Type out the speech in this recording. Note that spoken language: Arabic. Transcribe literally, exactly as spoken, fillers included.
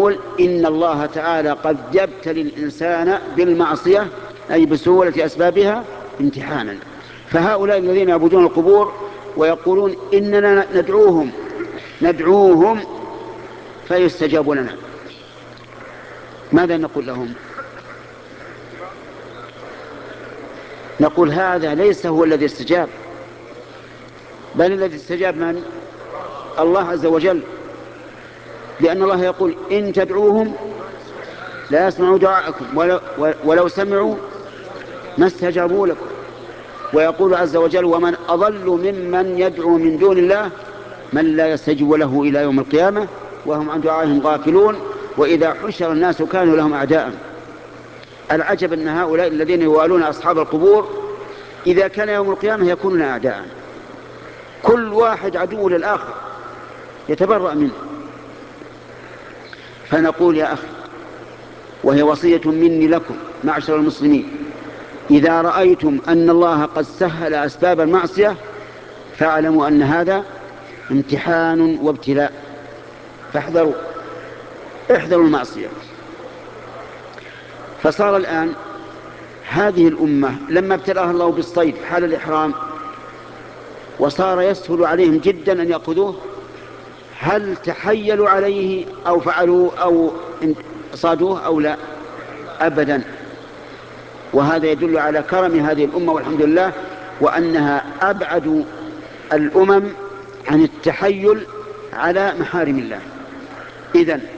يقول إن الله تعالى قد يبتلي الإنسان بالمعصية أي بسهولة أسبابها امتحانا. فهؤلاء الذين يعبدون القبور ويقولون إننا ندعوهم ندعوهم فيستجاب لنا، ماذا نقول لهم؟ نقول هذا ليس هو الذي استجاب، بل الذي استجاب من؟ الله عز وجل، لأن الله يقول إن تدعوهم لا يسمعوا دعاءكم ولو, ولو سمعوا ما استجابوا لكم. ويقول عز وجل ومن أضل ممن يدعو من دون الله من لا يستجيب له إلى يوم القيامة وهم عن دعائهم غافلون وإذا حشر الناس كانوا لهم أعداء. العجب أن هؤلاء الذين يوالون أصحاب القبور إذا كان يوم القيامة يكونون أعداء، كل واحد عدو للآخر يتبرأ منه. فنقول يا أخي، وهي وصية مني لكم معشر المسلمين، إذا رأيتم أن الله قد سهل أسباب المعصية فاعلموا أن هذا امتحان وابتلاء، فاحذروا احذروا المعصية. فصار الآن هذه الأمة لما ابتلاها الله بالصيد حال الإحرام وصار يسهل عليهم جدا أن يأخذوه، هل تحيلوا عليه أو فعلوا أو صادوه أو لا؟ أبدا. وهذا يدل على كرم هذه الأمة والحمد لله، وأنها أبعد الأمم عن التحيل على محارم الله. إذن